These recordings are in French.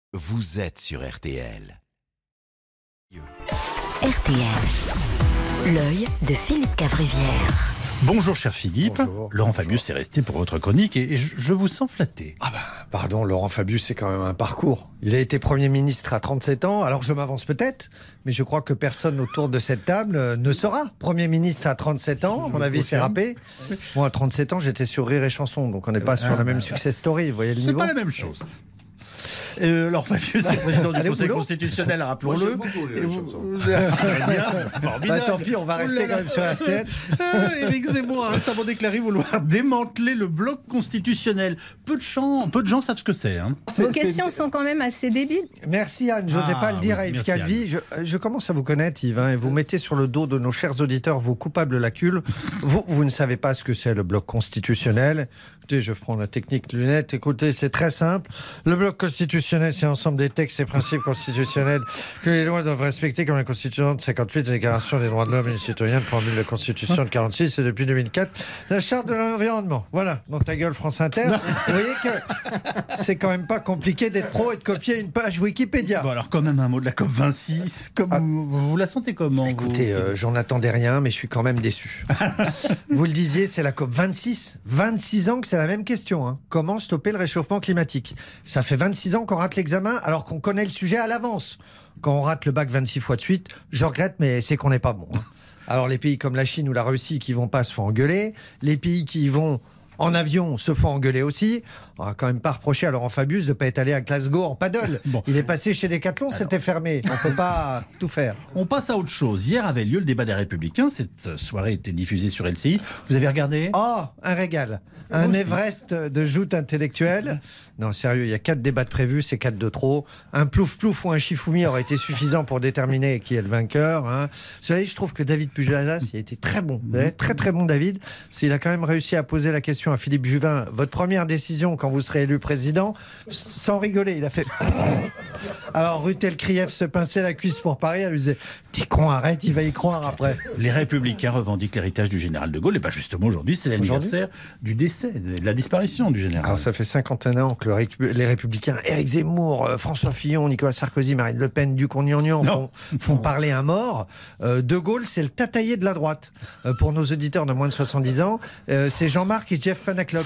Vous êtes sur RTL. RTL, l'œil de Philippe Cavrivière. Bonjour cher Philippe. Bonjour. Laurent Fabius est resté pour votre chronique et je vous sens flatté. Ah bah, pardon, Laurent Fabius, c'est quand même un parcours. Il a été Premier ministre à 37 ans, alors je m'avance peut-être, mais je crois que personne autour de cette table ne sera Premier ministre à 37 ans. À mon avis, c'est râpé. Moi, à 37 ans, j'étais sur Rire et Chanson, donc on n'est pas sur la même success story, vous voyez le C'est niveau. pas la même chose. Laurent Fabius est président du Conseil constitutionnel, rappelons-le. Bah, tant pis, on va rester quand même sur la tête. Éric Zemmour a récemment déclaré vouloir démanteler le bloc constitutionnel. Peu de gens savent ce que c'est. Hein. Vos questions sont quand même assez débiles. Merci Anne, je n'osais pas le dire à Yves merci, Calvi. Je commence à vous connaître Yves, et vous mettez sur le dos de nos chers auditeurs vos coupables lacules. Vous ne savez pas ce que c'est le bloc constitutionnel. Écoutez, je prends la technique lunette. Écoutez, c'est très simple. Le bloc constitutionnel, c'est l'ensemble des textes et principes constitutionnels que les lois doivent respecter, comme la Constitution de 58, la Déclaration des droits de l'homme et du citoyen, préambule de la Constitution de 46 et depuis 2004, la Charte de l'environnement. Voilà, dans ta gueule France Inter. Vous voyez que c'est quand même pas compliqué d'être pro et de copier une page Wikipédia. Bon alors quand même un mot de la COP26. Vous la sentez comment? Écoutez, j'en attendais rien, mais je suis quand même déçu. Vous le disiez, c'est la COP 26. 26 ans que c'est la même question. Hein. Comment stopper le réchauffement climatique? Ça fait 26 ans qu'on rate l'examen alors qu'on connaît le sujet à l'avance. Quand on rate le bac 26 fois de suite, je regrette, mais c'est qu'on n'est pas bon. Hein. Alors les pays comme la Chine ou la Russie qui vont pas se font engueuler. Les pays qui y vont en avion se font engueuler aussi. On va quand même pas reprocher à Laurent Fabius de ne pas être allé à Glasgow en paddle. Bon. Il est passé chez Decathlon, c'était fermé. On peut pas tout faire. On passe à autre chose. Hier avait lieu le débat des Républicains. Cette soirée était diffusée sur LCI. Vous avez regardé? Oh, un régal. Un Everest de joute intellectuelle. Non, sérieux, il y a 4 débats de prévus, c'est 4 de trop. Un plouf-plouf ou un chifoumi aurait été suffisant pour déterminer qui est le vainqueur. Hein. Cela dit, je trouve que David Pujadas, il a été très bon. Très très bon, David. Il a quand même réussi à poser la question à Philippe Juvin. Votre première décision quand vous serez élu président, sans rigoler, il a fait... Alors Rutel Krief se pinçait la cuisse pour Paris, elle lui disait « T'es con, arrête, il va y croire après ». Les Républicains revendiquent l'héritage du général de Gaulle. Et pas justement aujourd'hui, c'est l'anniversaire du décès, de la disparition du général. Alors ça fait 51 ans que les Républicains, Éric Zemmour, François Fillon, Nicolas Sarkozy, Marine Le Pen, Dupont-Aignan font parler un mort. De Gaulle, c'est le tataillé de la droite. Pour nos auditeurs de moins de 70 ans, c'est Jean-Marc et Jeff Panaclock.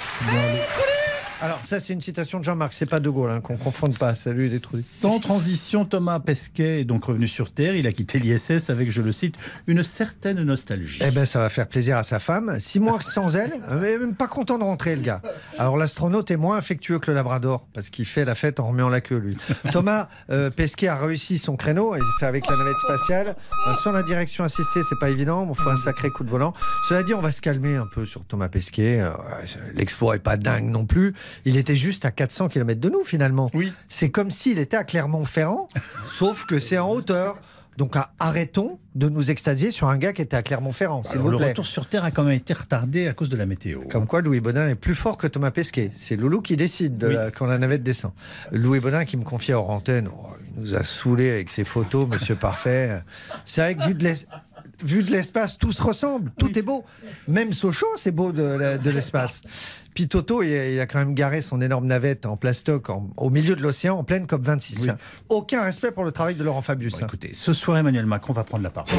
Alors ça c'est une citation de Jean-Marc, c'est pas De Gaulle, hein, qu'on ne confonde pas, c'est lui les trous. Sans transition, Thomas Pesquet est donc revenu sur Terre. Il a quitté l'ISS avec, je le cite, une certaine nostalgie. Eh ben ça va faire plaisir à sa femme. 6 mois sans elle, mais même pas content de rentrer le gars. Alors l'astronaute est moins affectueux que le Labrador, parce qu'il fait la fête en remuant la queue lui. Thomas Pesquet a réussi son créneau, il fait avec la navette spatiale. Sans la direction assistée, c'est pas évident, il faut un sacré coup de volant. Cela dit, on va se calmer un peu sur Thomas Pesquet. L'exploit est pas dingue non plus. Il était juste à 400 km de nous, finalement. Oui. C'est comme s'il était à Clermont-Ferrand, sauf que c'est en hauteur. Donc arrêtons de nous extasier sur un gars qui était à Clermont-Ferrand, s'il vous Le plaît. retour sur Terre a quand même été retardé à cause de la météo. Comme quoi, Louis Baudin est plus fort que Thomas Pesquet. C'est Loulou qui décide quand la navette descend. Louis Baudin qui me confiait hors antenne, il nous a saoulés avec ses photos, Monsieur Parfait. C'est vrai que vu de l'espace, tout se ressemble, tout est beau. Même Sochaux, c'est beau de l'espace. Puis Toto, il a quand même garé son énorme navette en plastoc au milieu de l'océan, en pleine COP26. Oui. Aucun respect pour le travail de Laurent Fabius. Bon, écoutez, ce soir, Emmanuel Macron va prendre la parole.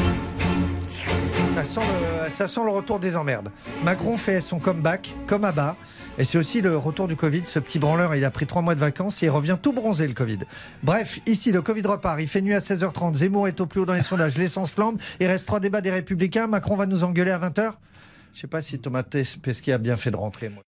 Ça sent le retour des emmerdes. Macron fait son comeback, comme à bas. Et c'est aussi le retour du Covid. Ce petit branleur, il a pris 3 mois de vacances et il revient tout bronzé, le Covid. Bref, ici, le Covid repart. Il fait nuit à 16h30. Zemmour est au plus haut dans les sondages. L'essence flambe. Il reste 3 débats des Républicains. Macron va nous engueuler à 20h. Je ne sais pas si Thomas Pesquet a bien fait de rentrer. Moi.